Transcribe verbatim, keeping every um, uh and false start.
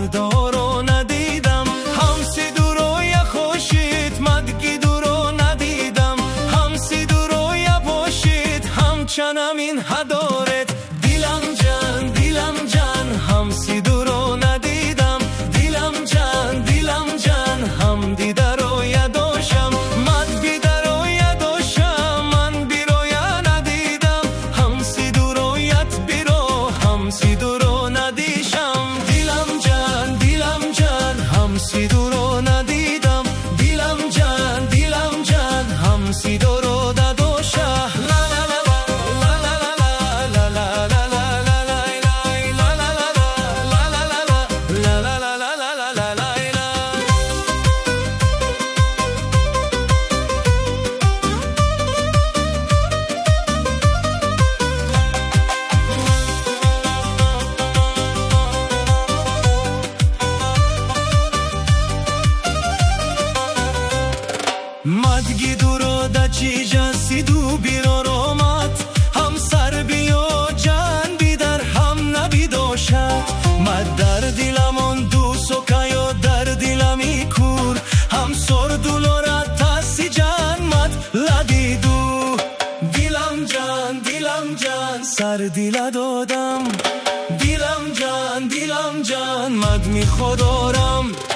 فردا رو ندیدم، همسی دورو یا خوشید مدگی دورو ندیدم، همسی دورو یا باشید همچنم این هدارت دیلم جان دیلم جان همسی دورو ندیدم، دیلم جان دیلم جان هم دیده رو یا داشم مد بیده رو یا داشم من بیرو یا ندیدم، همسی دورو یت بیرو همسی دورو ندیشم، دیلم جان دیلم جان همسی دورو ندیدم، دیلم جان دیلم جان همسی دورو دادوشه مدگی دورو دا چی جسی دو بیرو رومات هم سر بیو جان بیدر هم نبی دوشت مد در دیلمون دو سکایو در دیلمی کور هم سر دولورا تاسی جان مد لدی دو دیلم جان دیلم جان سر دیلا دادم، دیلم جان دیلم جان مد می خودارم.